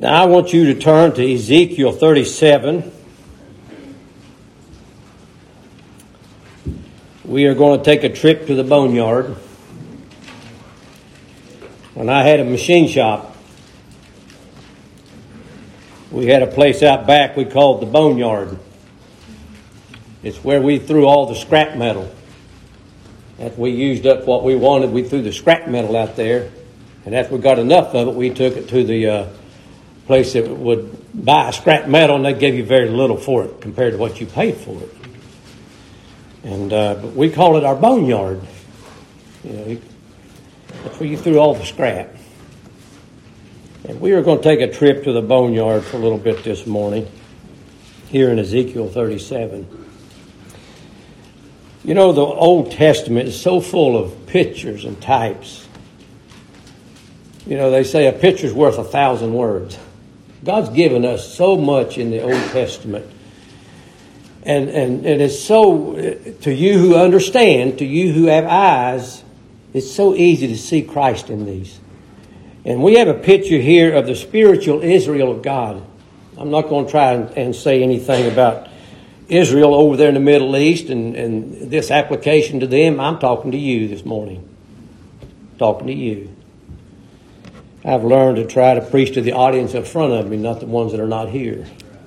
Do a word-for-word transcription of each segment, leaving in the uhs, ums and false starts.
Now I want you to turn to Ezekiel thirty-seven. We are going to take a trip to the boneyard. When I had a machine shop, we had a place out back we called the boneyard. It's where we threw all the scrap metal. After we used up what we wanted, we threw the scrap metal out there. And after we got enough of it, we took it to the uh, place that would buy scrap metal, and they gave you very little for it compared to what you paid for it. And uh, but we call it our boneyard. You know, that's where you threw all the scrap. And we are going to take a trip to the boneyard for a little bit this morning, here in Ezekiel thirty-seven. You know, the Old Testament is so full of pictures and types. You know, they say a picture's worth a thousand words. God's given us so much in the Old Testament. And, and, and it's so, to you who understand, to you who have eyes, it's so easy to see Christ in these. And we have a picture here of the spiritual Israel of God. I'm not going to try and, and say anything about Israel over there in the Middle East and, and this application to them. I'm talking to you this morning. Talking to you. I've learned to try to preach to the audience in front of me, not the ones that are not here.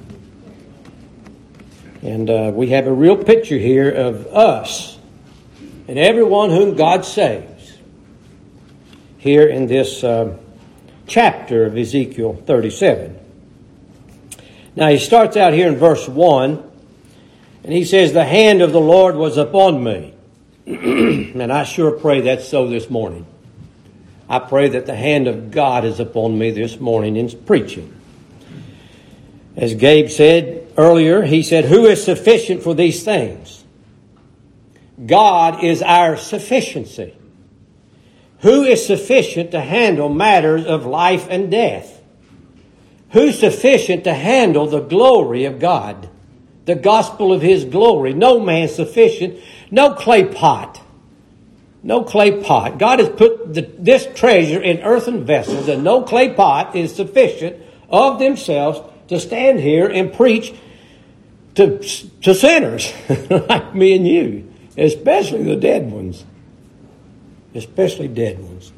And uh, we have a real picture here of us and everyone whom God saves here in this uh, chapter of Ezekiel thirty-seven. Now he starts out here in verse one, and he says, "The hand of the Lord was upon me." And I sure pray that's so this morning. I pray that the hand of God is upon me this morning in preaching. As Gabe said earlier, he said, "Who is sufficient for these things?" God is our sufficiency. Who is sufficient to handle matters of life and death? Who's sufficient to handle the glory of God? The gospel of His glory. No man sufficient. No clay pot. No clay pot. God has put the, this treasure in earthen vessels, and no clay pot is sufficient of themselves to stand here and preach to, to sinners like me and you, especially the dead ones. Especially dead ones.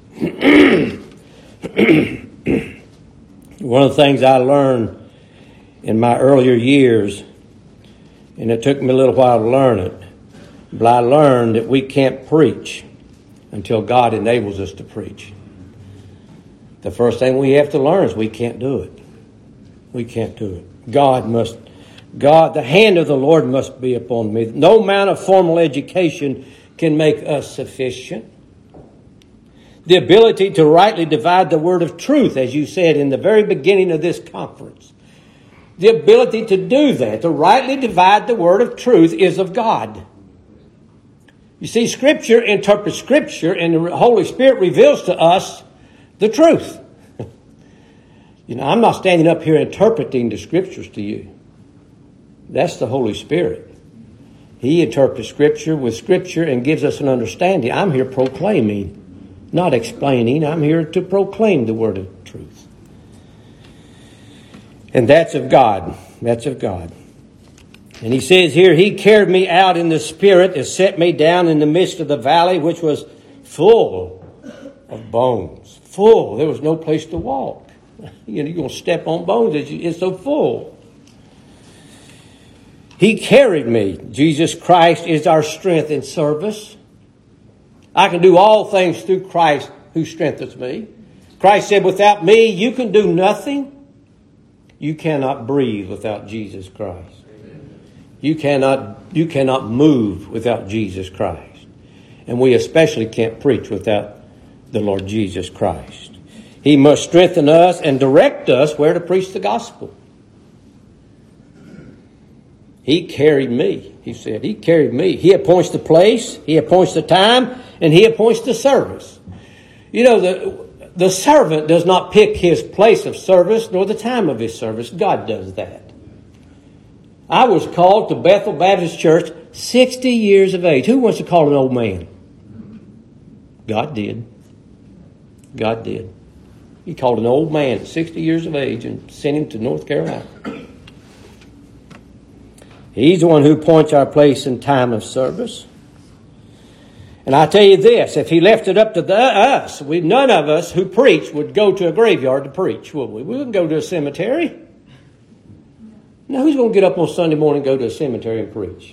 One of the things I learned in my earlier years, and it took me a little while to learn it, but I learned that we can't preach until God enables us to preach. The first thing we have to learn is we can't do it. We can't do it. God must, God, the hand of the Lord must be upon me. No amount of formal education can make us sufficient. The ability to rightly divide the word of truth, as you said in the very beginning of this conference. The ability to do that, to rightly divide the word of truth, is of God. You see, Scripture interprets Scripture, and the Holy Spirit reveals to us the truth. You know, I'm not standing up here interpreting the Scriptures to you. That's the Holy Spirit. He interprets Scripture with Scripture and gives us an understanding. I'm here proclaiming, not explaining. I'm here to proclaim the word of truth. And that's of God. That's of God. And he says here, "He carried me out in the Spirit and set me down in the midst of the valley, which was full of bones." Full. There was no place to walk. You know, you're going to step on bones. It's so full. He carried me. Jesus Christ is our strength in service. I can do all things through Christ who strengthens me. Christ said, "Without me, you can do nothing." You cannot breathe without Jesus Christ. You cannot, you cannot move without Jesus Christ. And we especially can't preach without the Lord Jesus Christ. He must strengthen us and direct us where to preach the gospel. He carried me, he said. He carried me. He appoints the place, he appoints the time, and he appoints the service. You know, the, the servant does not pick his place of service nor the time of his service. God does that. I was called to Bethel Baptist Church sixty years of age. Who wants to call an old man? God did. God did. He called an old man at sixty years of age and sent him to North Carolina. He's the one who appoints our place and time of service. And I tell you this, if he left it up to the, us, we none of us who preach would go to a graveyard to preach, would we? We wouldn't go to a cemetery. Now, who's going to get up on Sunday morning and go to a cemetery and preach?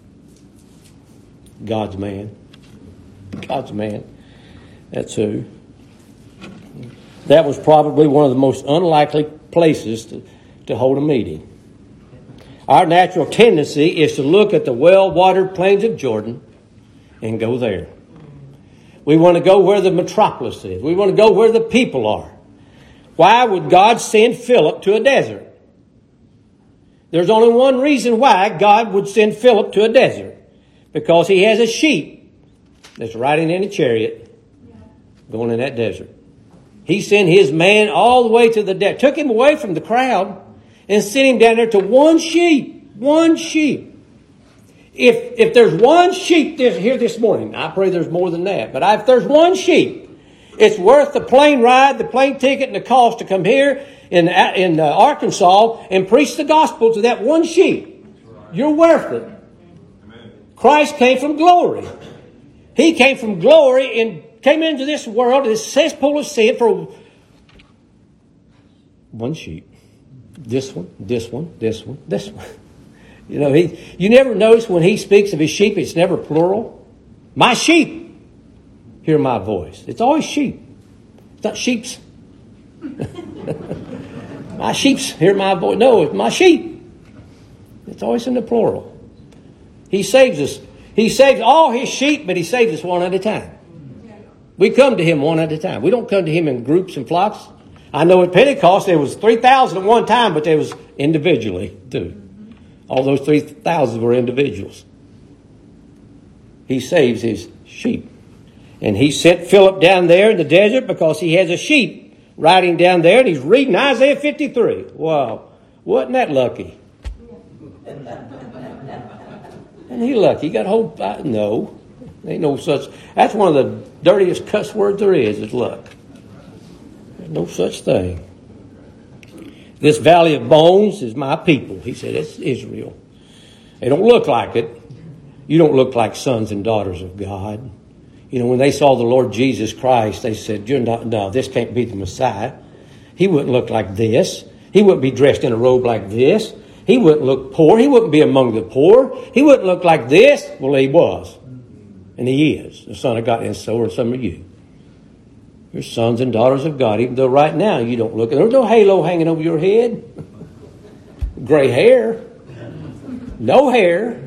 God's man. God's man. That's who. That was probably one of the most unlikely places to, to hold a meeting. Our natural tendency is to look at the well-watered plains of Jordan and go there. We want to go where the metropolis is. We want to go where the people are. Why would God send Philip to a desert? There's only one reason why God would send Philip to a desert. Because he has a sheep that's riding in a chariot going in that desert. He sent his man all the way to the desert. Took him away from the crowd and sent him down there to one sheep. One sheep. If if there's one sheep this, here this morning, I pray there's more than that, but if there's one sheep, it's worth the plane ride, the plane ticket, and the cost to come here in, in uh, Arkansas and preach the gospel to that one sheep. You're worth it. Christ came from glory. He came from glory and came into this world, this cesspool of sin, for one sheep. This one, this one, this one, this one. You know, he. You never notice when he speaks of his sheep, it's never plural. My sheep hear my voice. It's always sheep. It's not sheeps. My sheeps hear my voice. No, it's my sheep. It's always in the plural. He saves us. He saves all his sheep, but he saves us one at a time. We come to him one at a time. We don't come to him in groups and flocks. I know at Pentecost there was three thousand at one time, but there was individually too. All those three thousand were individuals. He saves his sheep. And he sent Philip down there in the desert because he has a sheep riding down there, and he's reading Isaiah fifty-three. Wow. Wasn't that lucky? And he lucky. He got a whole... Uh, no. Ain't no such... That's one of the dirtiest cuss words there is, is luck. There's no such thing. This valley of bones is my people. He said, it's Israel. They don't look like it. You don't look like sons and daughters of God. You know, when they saw the Lord Jesus Christ, they said, "You're not, no, this can't be the Messiah. He wouldn't look like this. He wouldn't be dressed in a robe like this. He wouldn't look poor. He wouldn't be among the poor. He wouldn't look like this." Well, he was. And he is the Son of God. And so are some of you. You're sons and daughters of God, even though right now you don't look. There's no halo hanging over your head. Gray hair. No hair.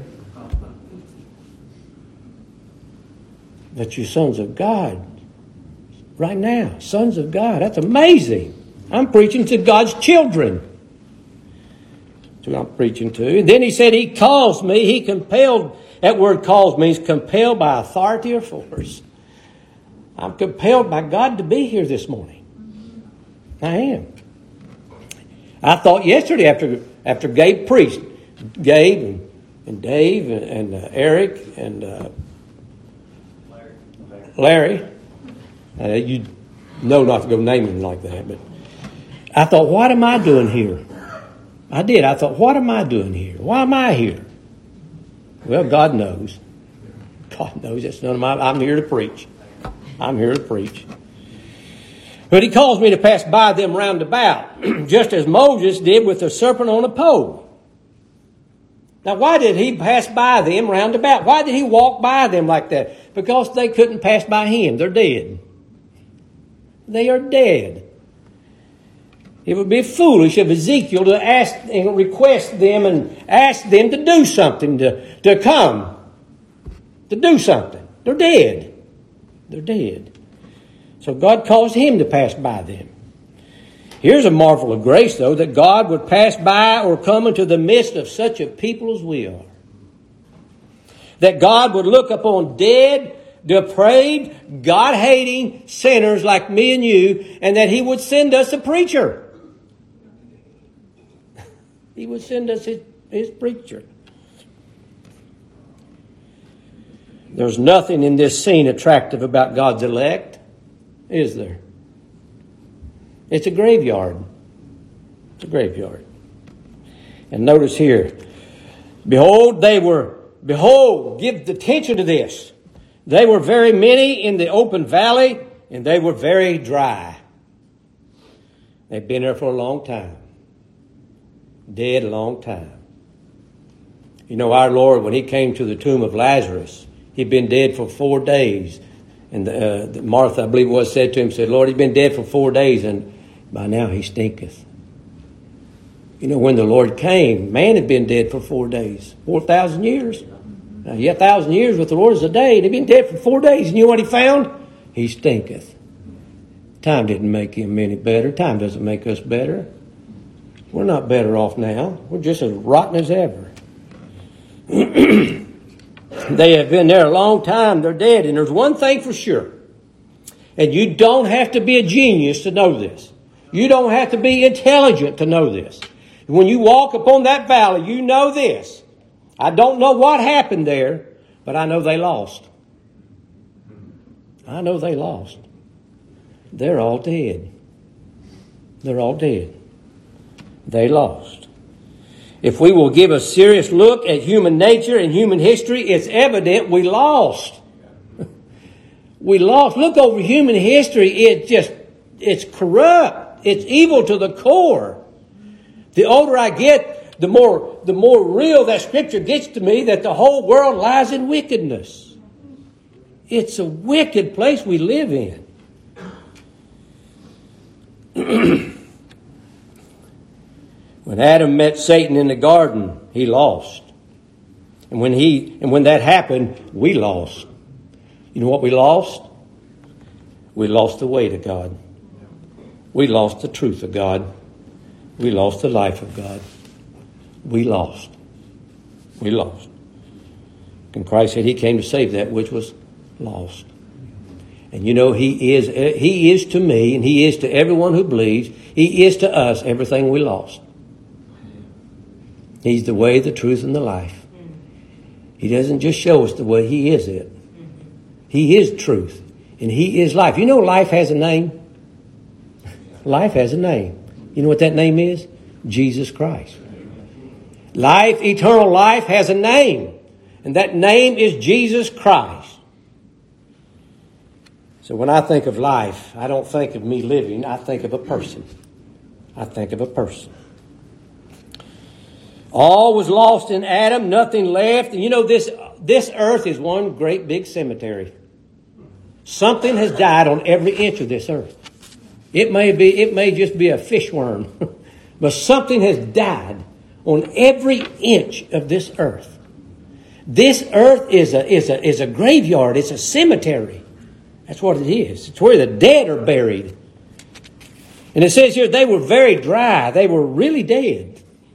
But you're sons of God. Right now. Sons of God. That's amazing. I'm preaching to God's children. That's what I'm preaching to. And then he said he calls me. He compelled. That word calls means compelled by authority or force. I'm compelled by God to be here this morning. I am. I thought yesterday after after Gabe preached, Gabe and, and Dave and, and uh, Eric and uh, Larry, uh, you know not to go name him like that, but I thought, what am I doing here? I did. I thought, what am I doing here? Why am I here? Well, God knows. God knows. That's none of my. I'm here to preach. I'm here to preach. But he calls me to pass by them round about, just as Moses did with the serpent on a pole. Now, why did he pass by them round about? Why did he walk by them like that? Because they couldn't pass by him. They're dead. They are dead. It would be foolish of Ezekiel to ask and request them and ask them to do something, to, to come, to do something. They're dead. They're dead. So God caused him to pass by them. Here's a marvel of grace, though, that God would pass by or come into the midst of such a people as we are. That God would look upon dead, depraved, God-hating sinners like me and you, and that he would send us a preacher. He would send us his, his preacher. There's nothing in this scene attractive about God's elect, is there? It's a graveyard. It's a graveyard. And notice here, behold, they were, behold, give attention to this. They were very many in the open valley, and they were very dry. They've been there for a long time. Dead a long time. You know, our Lord, when he came to the tomb of Lazarus, he'd been dead for four days. And uh, Martha, I believe it was, said to him, said, Lord, he's been dead for four days, and by now he stinketh. You know, when the Lord came, man had been dead for four days. Four thousand years. Now, yeah, a thousand years with the Lord is a day. They've been dead for four days. And you know what he found? He stinketh. Time didn't make him any better. Time doesn't make us better. We're not better off now. We're just as rotten as ever. They have been there a long time. They're dead. And there's one thing for sure. And you don't have to be a genius to know this. You don't have to be intelligent to know this. When you walk upon that valley, you know this. I don't know what happened there, but I know they lost. I know they lost. They're all dead. They're all dead. They lost. If we will give a serious look at human nature and human history, it's evident we lost. We lost. Look over human history. It just, it's corrupt. It's evil to the core. The older I get, the more, the more real that scripture gets to me, that the whole world lies in wickedness. It's a wicked place we live in. When Adam met Satan in the garden, he lost. And when he, and when that happened, we lost. You know what we lost? We lost the way to God. We lost the truth of God. We lost the life of God. We lost. We lost. And Christ said he came to save that which was lost. And you know, he is, he is to me, and he is to everyone who believes, he is to us everything we lost. He's the way, the truth, and the life. He doesn't just show us the way, he is it. He is truth, and he is life. You know life has a name? Life has a name. You know what that name is? Jesus Christ. Life, eternal life, has a name. And that name is Jesus Christ. So when I think of life, I don't think of me living. I think of a person. I think of a person. All was lost in Adam. Nothing left. And you know, this, this earth is one great big cemetery. Something has died on every inch of this earth. It may be, it may just be a fishworm, but something has died on every inch of this earth. This earth is a, is a, is a graveyard. It's a cemetery. That's what it is. It's where the dead are buried. And it says here, they were very dry. They were really dead.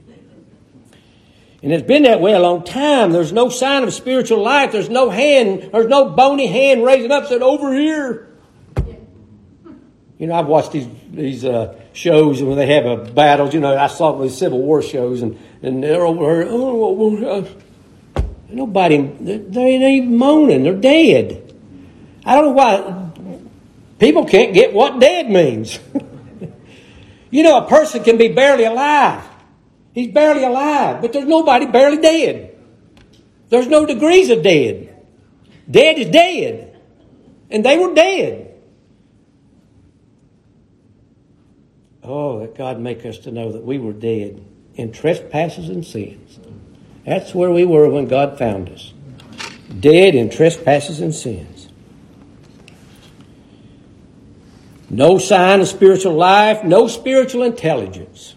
And it's been that way a long time. There's no sign of spiritual life. There's no hand, there's no bony hand raising up saying, over here. You know, I've watched these these uh, shows when they have a battles. You know, I saw these Civil War shows, and, and they're over here. Oh, uh, nobody, they, they ain't even moaning. They're dead. I don't know why people can't get what dead means. You know, a person can be barely alive. He's barely alive, but there's nobody barely dead. There's no degrees of dead. Dead is dead. And they were dead. Oh, that God make us to know that we were dead in trespasses and sins. That's where we were when God found us. Dead in trespasses and sins. No sign of spiritual life, no spiritual intelligence.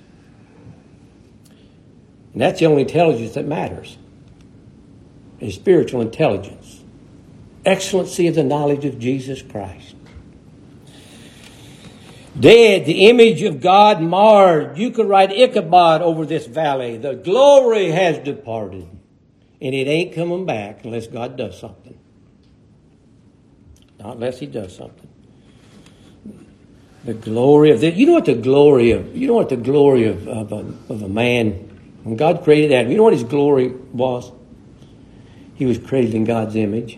And that's the only intelligence that matters. Is spiritual intelligence. Excellency of the knowledge of Jesus Christ. Dead, the image of God marred. You could write Ichabod over this valley. The glory has departed. And it ain't coming back unless God does something. Not unless he does something. The glory of this. You know what the glory of, you know what the glory of, of, a, of a man, when God created Adam, you know what his glory was? He was created in God's image.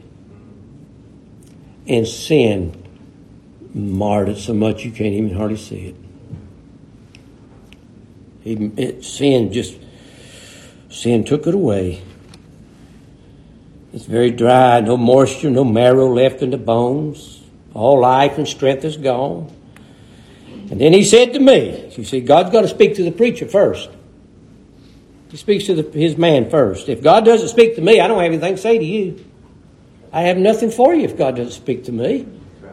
And sin marred it so much you can't even hardly see it. He, it, sin just, sin took it away. It's very dry, no moisture, no marrow left in the bones. All life and strength is gone. And then he said to me, you see, God's got to speak to the preacher first. He speaks to the, his man first. If God doesn't speak to me, I don't have anything to say to you. I have nothing for you if God doesn't speak to me.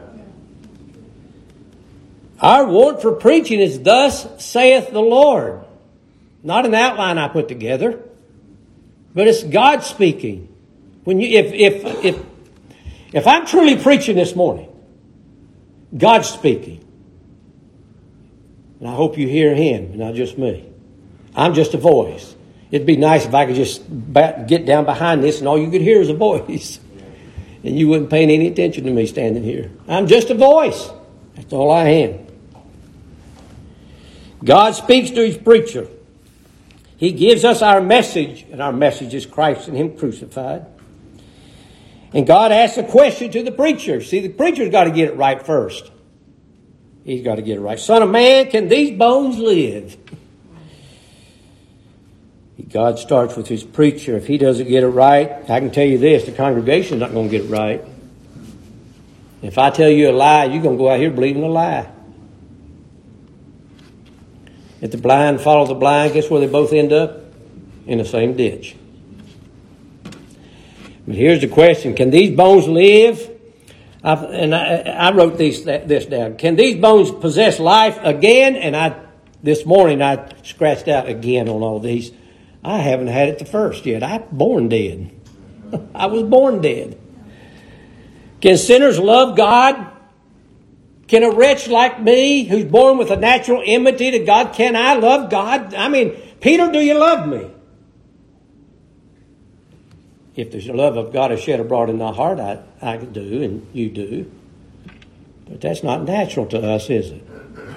Our warrant for preaching is thus saith the Lord. Not an outline I put together, but it's God speaking. When you, if if if if I'm truly preaching this morning, God's speaking, and I hope you hear Him, not just me. I'm just a voice. It'd be nice if I could just bat, get down behind this, and all you could hear is a voice, and you wouldn't pay any attention to me standing here. I'm just a voice. That's all I am. God speaks to His preacher. He gives us our message, and our message is Christ and Him crucified. And God asks a question to the preacher. See, the preacher's got to get it right first. He's got to get it right. Son of man, can these bones live? God starts with His preacher. If he doesn't get it right, I can tell you this, the congregation's not going to get it right. If I tell you a lie, you're going to go out here believing a lie. If the blind follow the blind, guess where they both end up? In the same ditch. But here's the question. Can these bones live? I've, and I, I wrote these, this down. Can these bones possess life again? And I, this morning I scratched out again on all these. I haven't had it the first yet. I'm born dead. I was born dead. Can sinners love God? Can a wretch like me, who's born with a natural enmity to God, can I love God? I mean, Peter, do you love me? If the love of God is shed abroad in my heart, I, I do, and you do. But that's not natural to us, is it?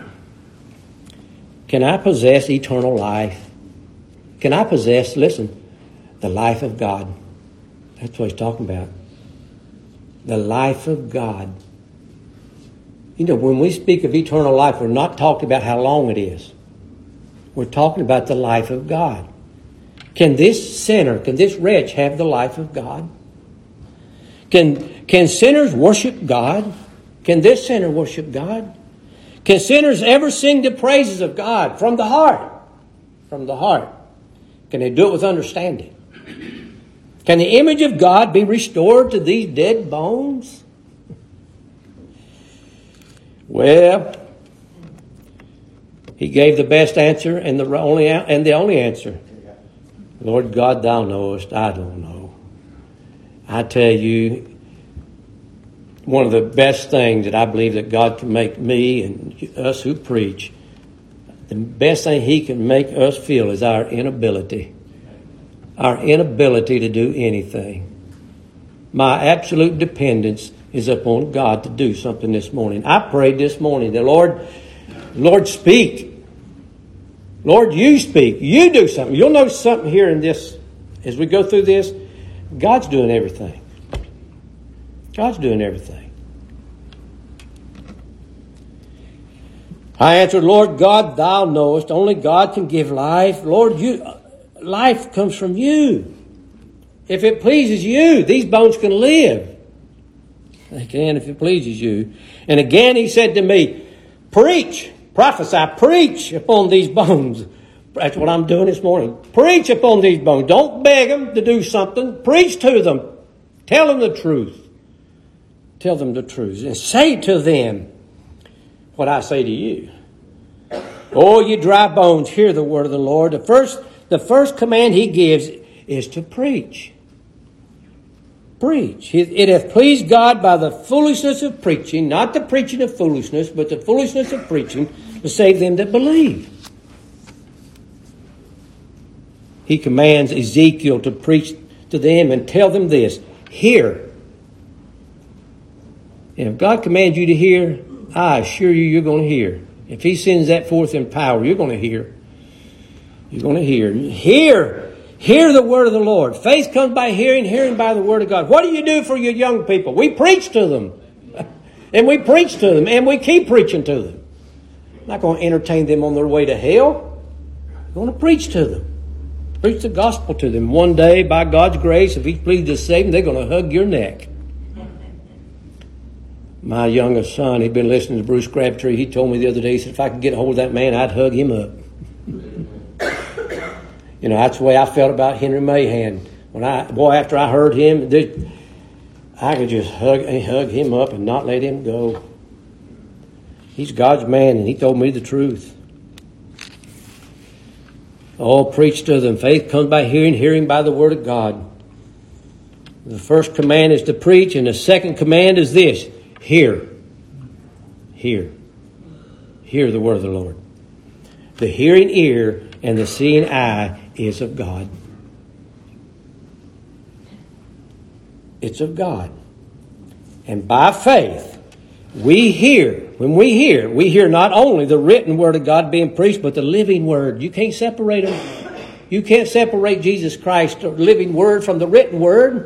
Can I possess eternal life? Can I possess, listen, the life of God? That's what he's talking about. The life of God. You know, when we speak of eternal life, we're not talking about how long it is. We're talking about the life of God. Can this sinner, can this wretch have the life of God? Can, can sinners worship God? Can this sinner worship God? Can sinners ever sing the praises of God from the heart? From the heart. Can they do it with understanding? Can the image of God be restored to these dead bones? Well, he gave the best answer and the only and the only answer. Lord God, thou knowest, I don't know. I tell you, one of the best things that I believe that God can make me and us who preach, the best thing He can make us feel is our inability. Our inability to do anything. My absolute dependence is upon God to do something this morning. I prayed this morning that Lord, Lord, speak. Lord, you speak. You do something. You'll notice something here in this, as we go through this. God's doing everything. God's doing everything. I answered, Lord God, thou knowest. Only God can give life. Lord, you, life comes from you. If it pleases you, these bones can live. They can if it pleases you. And again he said to me, preach, prophesy, preach upon these bones. That's what I'm doing this morning. Preach upon these bones. Don't beg them to do something. Preach to them. Tell them the truth. Tell them the truth. And say to them what I say to you. Oh, you dry bones, hear the word of the Lord. The first, the first command he gives is to preach. Preach. It hath pleased God by the foolishness of preaching, not the preaching of foolishness, but the foolishness of preaching, to save them that believe. He commands Ezekiel to preach to them and tell them this, hear. And if God commands you to hear, I assure you, you're going to hear. If He sends that forth in power, you're going to hear. You're going to hear. Hear. Hear the word of the Lord. Faith comes by hearing, hearing by the word of God. What do you do for your young people? We preach to them. And we preach to them. And we keep preaching to them. I'm not going to entertain them on their way to hell. You're going to preach to them. Preach the gospel to them. One day, by God's grace, if He pleads to save them, they're going to hug your neck. My youngest son, he'd been listening to Bruce Crabtree. He told me the other day, he said, if I could get a hold of that man, I'd hug him up. You know, that's the way I felt about Henry Mahan. When I, boy, after I heard him, I could just hug, hug him up and not let him go. He's God's man, and he told me the truth. Oh, preach to them. Faith comes by hearing, hearing by the word of God. The first command is to preach, and the second command is this. Hear. Hear. Hear the word of the Lord. The hearing ear and the seeing eye is of God. It's of God. And by faith, we hear. When we hear, we hear not only the written word of God being preached, but the living word. You can't separate them. You can't separate Jesus Christ, the living word, from the written word.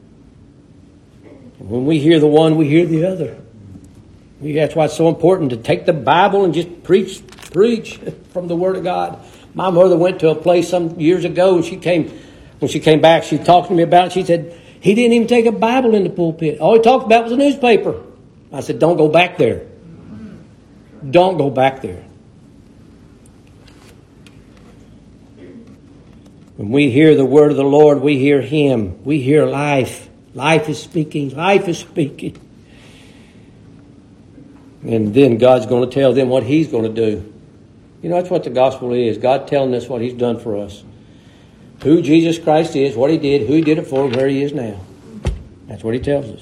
When we hear the one, we hear the other. That's why it's so important to take the Bible and just preach, preach from the Word of God. My mother went to a place some years ago, and she came, when she came back, she talked to me about it. She said, he didn't even take a Bible in the pulpit. All he talked about was a newspaper. I said, don't go back there. Don't go back there. When we hear the word of the Lord, we hear Him. We hear life. Life is speaking. Life is speaking. And then God's going to tell them what He's going to do. You know, that's what the gospel is. God telling us what He's done for us. Who Jesus Christ is, what He did, who He did it for, and where He is now. That's what He tells us.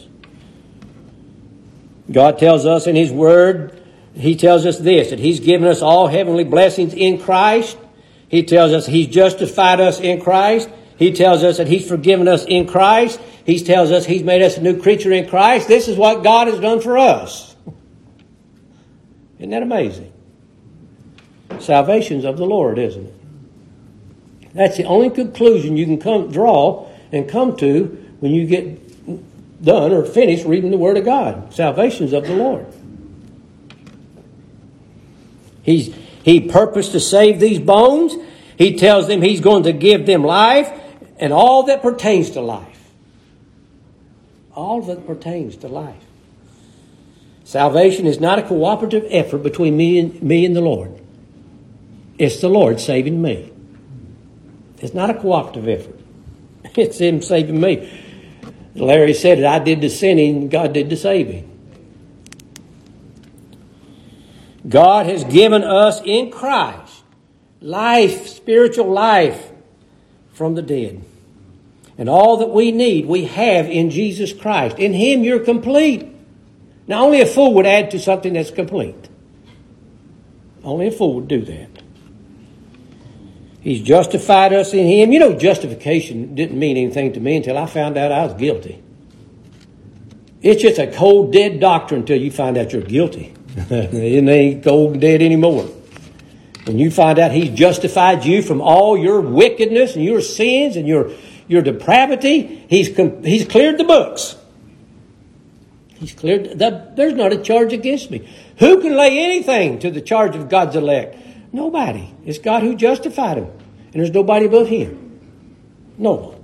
God tells us in His Word, He tells us this, that He's given us all heavenly blessings in Christ. He tells us He's justified us in Christ. He tells us that He's forgiven us in Christ. He tells us He's made us a new creature in Christ. This is what God has done for us. Isn't that amazing? Salvation's of the Lord, isn't it? That's the only conclusion you can come draw and come to when you get done or finished reading the Word of God. Salvation's of the Lord. He's, he purposed to save these bones. He tells them He's going to give them life and all that pertains to life. All that pertains to life. Salvation is not a cooperative effort between me and me and the Lord. It's the Lord saving me. It's not a cooperative effort. It's Him saving me. Larry said it, I did the sinning, God did the saving. God has given us in Christ life, spiritual life from the dead. And all that we need, we have in Jesus Christ. In Him, you're complete. Now, only a fool would add to something that's complete. Only a fool would do that. He's justified us in Him. You know, justification didn't mean anything to me until I found out I was guilty. It's just a cold, dead doctrine until you find out you're guilty. It ain't cold and dead anymore. When you find out He's justified you from all your wickedness and your sins and your, your depravity, He's He's cleared the books. He's cleared. The, there's not a charge against me. Who can lay anything to the charge of God's elect? Nobody. It's God who justified them. And there's nobody but Him. No one.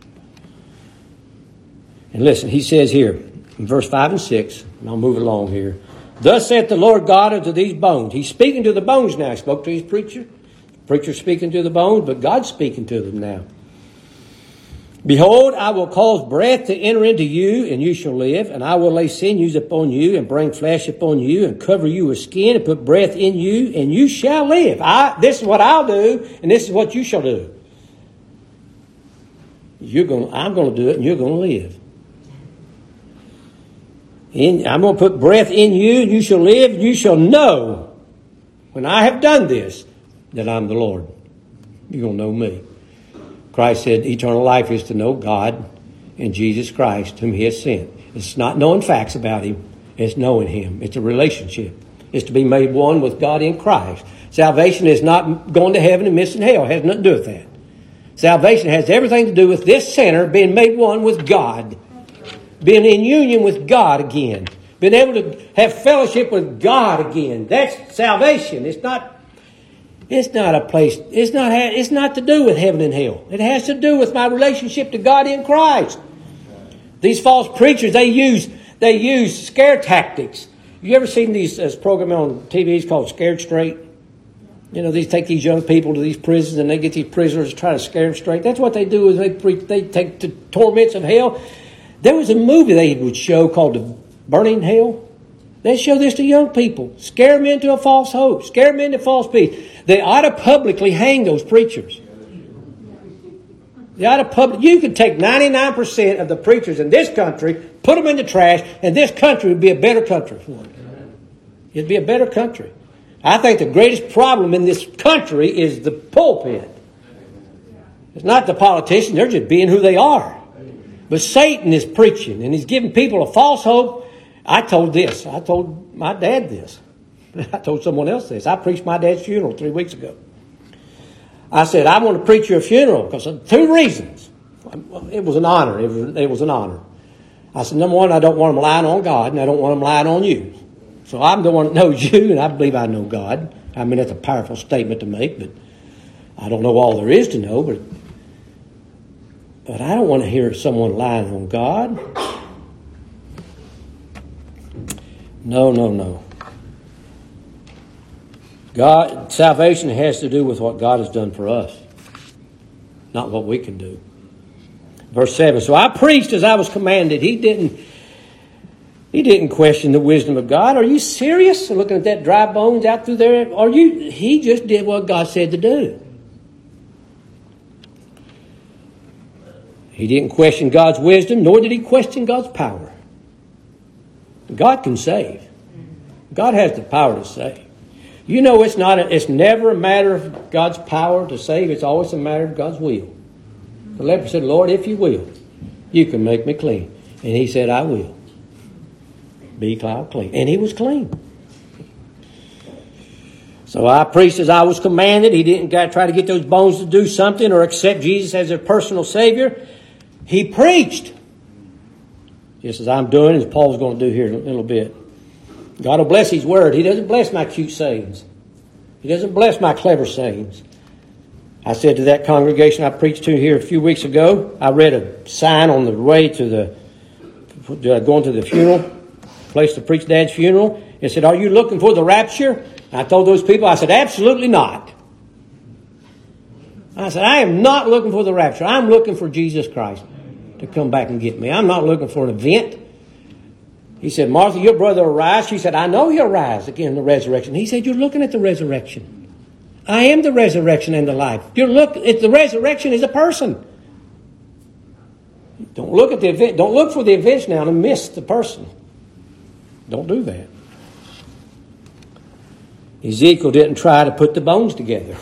And listen, He says here in verse five and six, and I'll move along here. Thus saith the Lord God unto these bones. He's speaking to the bones now. He spoke to His preacher. The preacher's speaking to the bones, but God's speaking to them now. Behold, I will cause breath to enter into you, and you shall live. And I will lay sinews upon you, and bring flesh upon you, and cover you with skin, and put breath in you, and you shall live. I, this is what I'll do, and this is what you shall do. You're going. I'm going to do it, and you're going to live. In, I'm going to put breath in you, and you shall live, and you shall know, when I have done this, that I'm the Lord. You're going to know me. Christ said eternal life is to know God and Jesus Christ, whom He has sent. It's not knowing facts about Him. It's knowing Him. It's a relationship. It's to be made one with God in Christ. Salvation is not going to heaven and missing hell. It has nothing to do with that. Salvation has everything to do with this sinner being made one with God. Being in union with God again. Being able to have fellowship with God again. That's salvation. It's not... It's not a place, it's not, it's not to do with heaven and hell. It has to do with my relationship to God in Christ. These false preachers, they use, they use scare tactics. You ever seen these uh, programs on T V called Scared Straight? You know, they take these young people to these prisons and they get these prisoners to try to scare them straight. That's what they do is they preach, they take the torments of hell. There was a movie they would show called The Burning Hell. They show this to young people. Scare them into a false hope. Scare them into false peace. They ought to publicly hang those preachers. They ought to public. You could take ninety-nine percent of the preachers in this country, put them in the trash, and this country would be a better country for them. It'd be a better country. I think the greatest problem in this country is the pulpit. It's not the politicians. They're just being who they are. But Satan is preaching, and he's giving people a false hope. I told this. I told my dad this. I told someone else this. I preached my dad's funeral three weeks ago. I said, I want to preach your funeral because of two reasons. It was an honor. It was, it was an honor. I said, number one, I don't want them lying on God, and I don't want them lying on you. So I'm the one that knows you, and I believe I know God. I mean, that's a powerful statement to make, but I don't know all there is to know. But, but I don't want to hear someone lying on God. No, no, no. God, salvation has to do with what God has done for us, not what we can do. Verse seven, so I preached as I was commanded. He didn't, he didn't question the wisdom of God. Are you serious? Looking at that dry bones out through there? Are you? He just did what God said to do. He didn't question God's wisdom, nor did he question God's power. God can save. God has the power to save. You know, it's not. A, it's never a matter of God's power to save. It's always a matter of God's will. The leper said, Lord, if you will, you can make me clean. And he said, I will. Be thou clean. And he was clean. So I preached as I was commanded. He didn't try to get those bones to do something or accept Jesus as their personal Savior. He preached. Just as I'm doing, as Paul's going to do here in a little bit. God will bless His Word. He doesn't bless my cute sayings. He doesn't bless my clever sayings. I said to that congregation I preached to here a few weeks ago, I read a sign on the way to the, going to the funeral, place to preach Dad's funeral. It said, are you looking for the rapture? I told those people, I said, absolutely not. I said, I am not looking for the rapture. I'm looking for Jesus Christ to come back and get me. I'm not looking for an event. He said, Martha, your brother will rise. She said, I know he'll rise again in the resurrection. He said, you're looking at the resurrection. I am the resurrection and the life. You're look at the resurrection is a person. Don't look at the event. Don't look for the events now and miss the person. Don't do that. Ezekiel didn't try to put the bones together.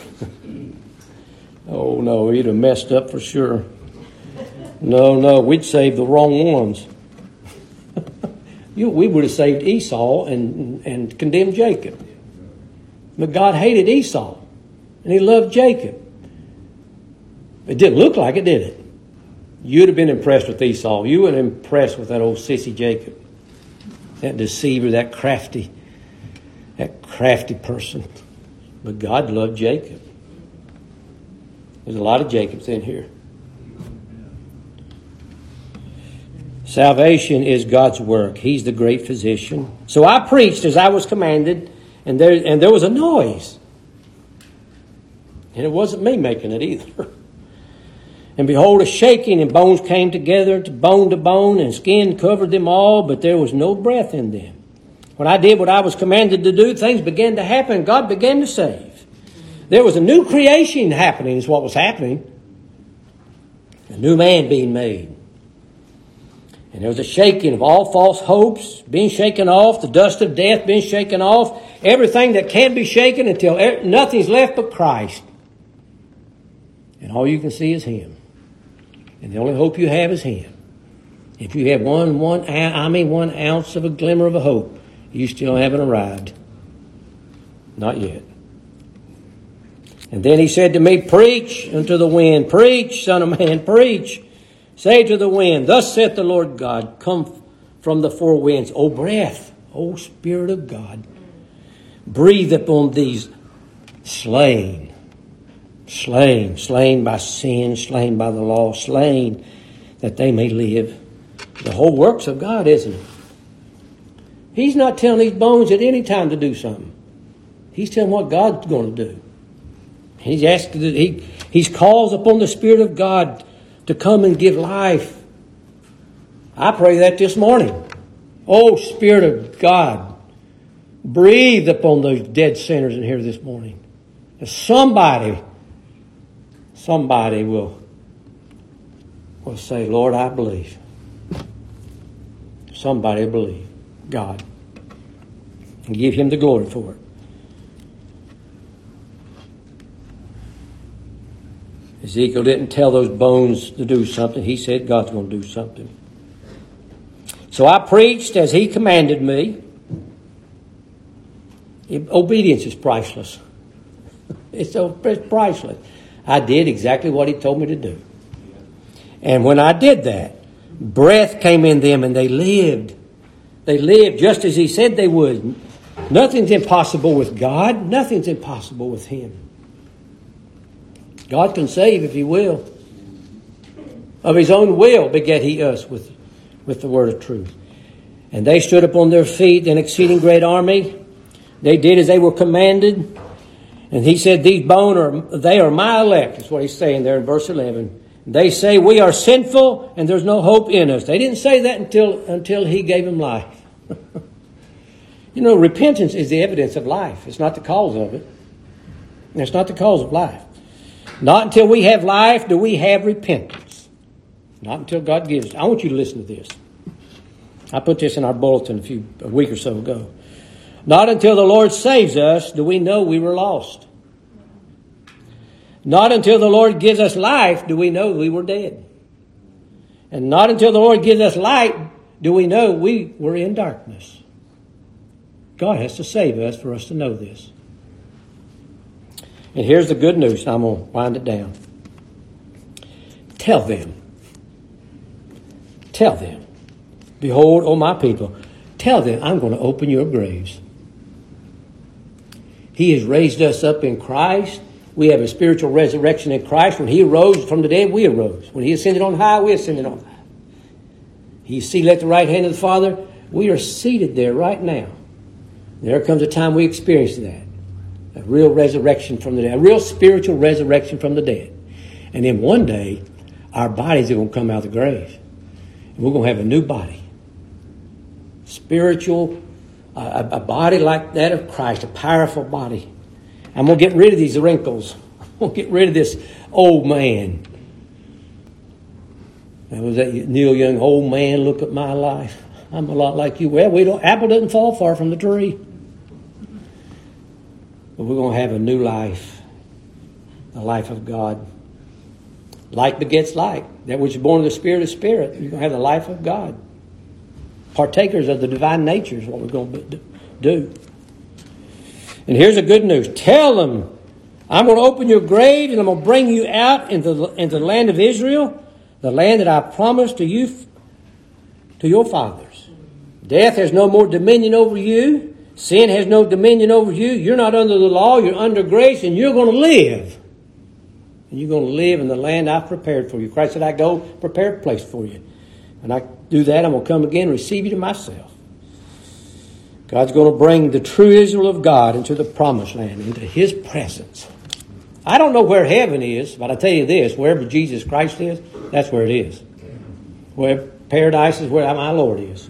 Oh no, he'd have messed up for sure. No, no, we'd save the wrong ones. you, we would have saved Esau and, and condemned Jacob. But God hated Esau. And he loved Jacob. It didn't look like it, did it? You'd have been impressed with Esau. You would have been impressed with that old sissy Jacob. That deceiver, that crafty, that crafty person. But God loved Jacob. There's a lot of Jacobs in here. Salvation is God's work. He's the great physician. So I preached as I was commanded, and there, and there was a noise. And it wasn't me making it either. And behold, a shaking, and bones came together to bone to bone, and skin covered them all, but there was no breath in them. When I did what I was commanded to do, things began to happen. God began to save. There was a new creation happening is what was happening. A new man being made. And there was a shaking of all false hopes being shaken off, the dust of death being shaken off, everything that can be shaken until nothing's left but Christ. And all you can see is Him. And the only hope you have is Him. If you have one, one, I mean one ounce of a glimmer of a hope, you still haven't arrived. Not yet. And then He said to me, preach unto the wind, preach, son of man, preach. Say to the wind, thus saith the Lord God, come from the four winds, O breath, O Spirit of God, breathe upon these slain, slain, slain by sin, slain by the law, slain that they may live. The whole works of God, isn't it? He's not telling these bones at any time to do something. He's telling what God's going to do. He's asked, he, he calls upon the Spirit of God to come and give life. I pray that this morning. Oh, Spirit of God, breathe upon those dead sinners in here this morning. That somebody, somebody will, will say, Lord, I believe. Somebody will believe God and give Him the glory for it. Ezekiel didn't tell those bones to do something. He said God's going to do something. So I preached as He commanded me. Obedience is priceless. It's so priceless. I did exactly what He told me to do. And when I did that, breath came in them and they lived. They lived just as He said they would. Nothing's impossible with God. Nothing's impossible with Him. God can save if He will. Of His own will begat He us with, with the word of truth. And they stood upon their feet, an exceeding great army. They did as they were commanded. And He said, these bones are, they are my elect. That's what He's saying there in verse eleven. They say we are sinful and there's no hope in us. They didn't say that until, until He gave them life. You know, repentance is the evidence of life. It's not the cause of it. It's not the cause of life. Not until we have life do we have repentance. Not until God gives. I want you to listen to this. I put this in our bulletin a few a week or so ago. Not until the Lord saves us do we know we were lost. Not until the Lord gives us life do we know we were dead. And not until the Lord gives us light do we know we were in darkness. God has to save us for us to know this. And here's the good news. I'm going to wind it down. Tell them. Tell them. Behold, O my people. Tell them, I'm going to open your graves. He has raised us up in Christ. We have a spiritual resurrection in Christ. When He arose from the dead, we arose. When He ascended on high, we ascended on high. He's seated at the right hand of the Father. We are seated there right now. There comes a time we experience that. A real resurrection from the dead. A real spiritual resurrection from the dead. And then one day, our bodies are going to come out of the grave. And we're going to have a new body. Spiritual, uh, a body like that of Christ. A powerful body. I'm going to get rid of these wrinkles. I'm going to get rid of this old man. That was that Neil Young, old man, look at my life. I'm a lot like you. Well, we don't. Apple doesn't fall far from the tree. But we're going to have a new life. The life of God. Like begets like. That which is born of the Spirit is Spirit. You're going to have the life of God. Partakers of the divine nature is what we're going to do. And here's the good news. Tell them, I'm going to open your grave and I'm going to bring you out into the, into the land of Israel, the land that I promised to you, to your fathers. Death has no more dominion over you. Sin has no dominion over you. You're not under the law. You're under grace, and you're going to live. And you're going to live in the land I've prepared for you. Christ said, I go prepare a place for you. And I do that, I'm going to come again and receive you to myself. God's going to bring the true Israel of God into the promised land, into His presence. I don't know where heaven is, but I tell you this, wherever Jesus Christ is, that's where it is. Where paradise is where my Lord is.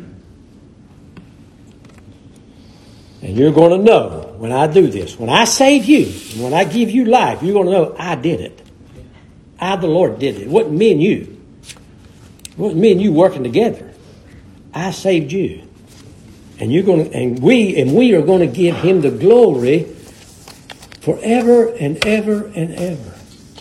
And you're going to know when I do this, when I save you, and when I give you life, you're going to know I did it. I, the Lord, did it. It wasn't me and you. It wasn't me and you working together. I saved you. And you're going to, and we, and we are going to give Him the glory forever and ever and ever.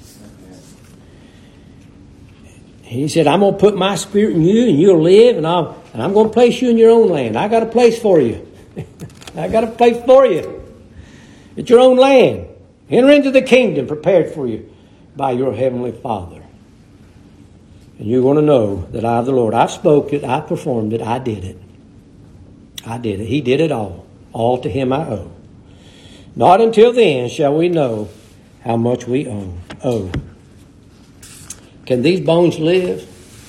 He said, I'm going to put my Spirit in you and you'll live, and, I'll, and I'm going to place you in your own land. I got a place for you. I got a place for you. It's your own land. Enter into the kingdom prepared for you by your heavenly Father. And you're going to know that I, the Lord, I spoke it, I performed it, I did it. I did it. He did it all. All to Him I owe. Not until then shall we know how much we owe. owe. Can these bones live?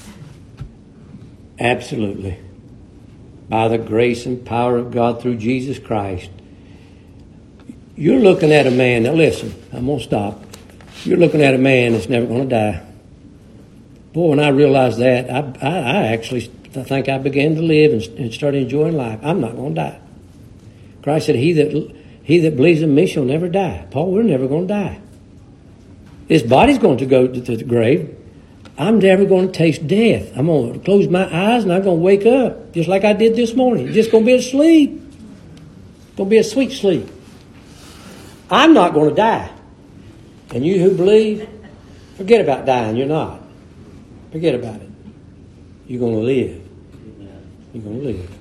Absolutely. By the grace and power of God through Jesus Christ. You're looking at a man, now listen, I'm going to stop. You're looking at a man that's never going to die. Boy, when I realized that, I, I, I actually I think I began to live and, and start enjoying life. I'm not going to die. Christ said, he that, he that believes in me shall never die. Paul, we're never going to die. This body's going to go to, to the grave. I'm never going to taste death. I'm going to close my eyes and I'm going to wake up just like I did this morning. Just going to be asleep. It's going to be a sweet sleep. I'm not going to die. And you who believe, forget about dying. You're not. Forget about it. You're going to live. You're going to live.